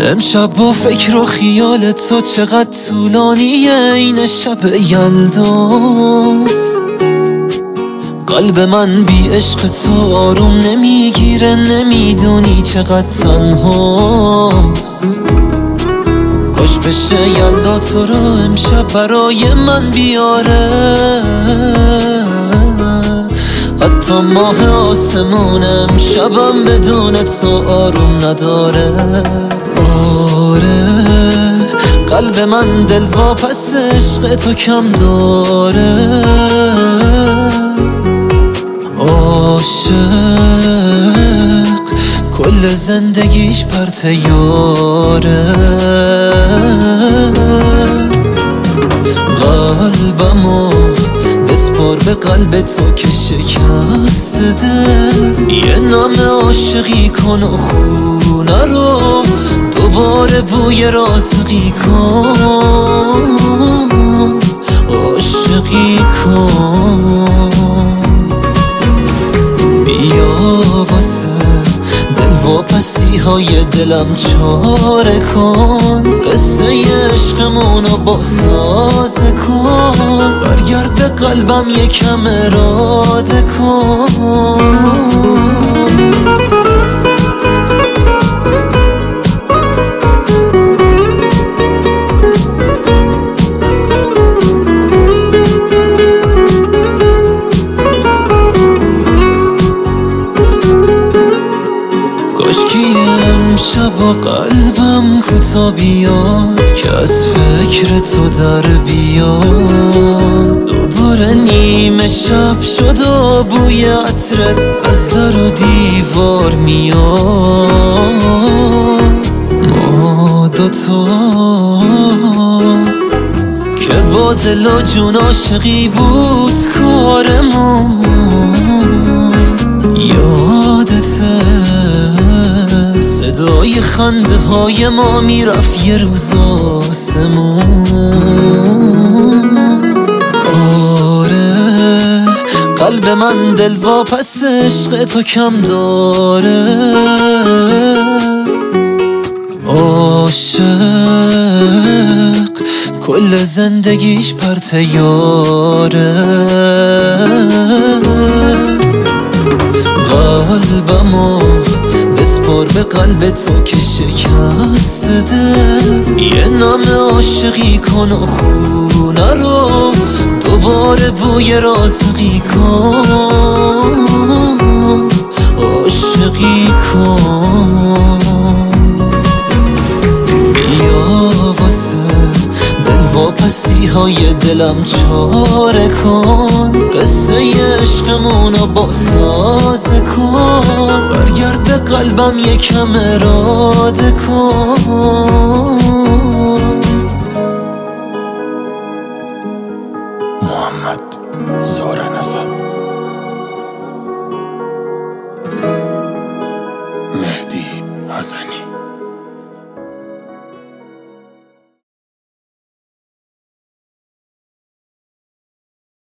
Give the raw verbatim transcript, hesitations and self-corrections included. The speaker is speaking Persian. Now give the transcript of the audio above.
امشب با فکر و خیال تو چقدر طولانیه این شب یلداست. قلب من بی عشق تو آروم نمیگیره، نمیدونی چقدر تنهاست. کاش بشه یلدا تو رو امشب برای من بیاره، حتی ماه آسمون امشبم بدون تو آروم نداره. آره قلب من دل واپس عشق تو کم داره، عاشق کل زندگیش پر تیاره. قلبمو بسپار به قلب تو که شکست دل، یه نام عاشقی کن و خونه رو دوباره بوی رازقی کن، عاشقی کن. بیا واسه دل واپسی های دلم چاره کن، قصه عشقمونو بازتازه کن، برگرد قلبم یکم اراده کن. امشب با قلبم کوتا بیاد که از فکر تو در بیاد. دوباره نیمه شب شد و بوی عطرت از در و دیوار میاد. ما دوتا که با دل و جون عاشقی بود کارمون، یادته صدای خنده های ما میرفت یه روز آسمون. آره قلب من دل واپس عشق تو کم داره، عاشق کل زندگیش پر تیاره. قلبمو بسپار به قلب تو که شکست دل، یه نام عاشقی کن و خونه رو دوباره بوی رازقی کن، عاشقی کن. بیا واسه دل واپسی های دلم چاره کن، قصه عشقمونو بازتازه کن، برگرد قلبم یکم اراده کن. محمد زهره